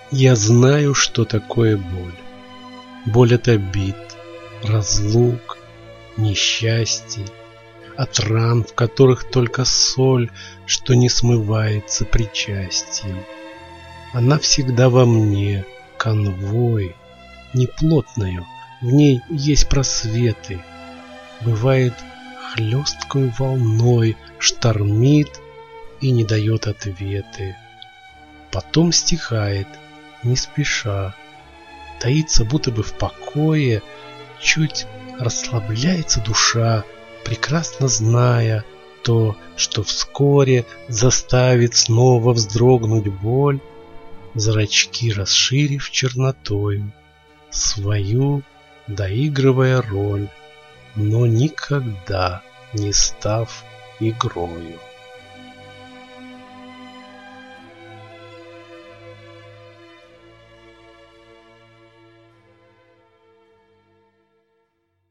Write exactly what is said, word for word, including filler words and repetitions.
Я знаю, что такое боль. Боль от обид, разлук, несчастий, от ран, в которых только соль, что не смывается причастием. Она всегда во мне, конвой, неплотною, в ней есть просветы. Бывает, хлесткой волной штормит и не дает ответы. Потом стихает, не спеша, таится будто бы в покое, чуть расслабляется душа, прекрасно зная то, что вскоре заставит снова вздрогнуть боль, зрачки расширив чернотою, свою доигрывая роль, но никогда не став игрою.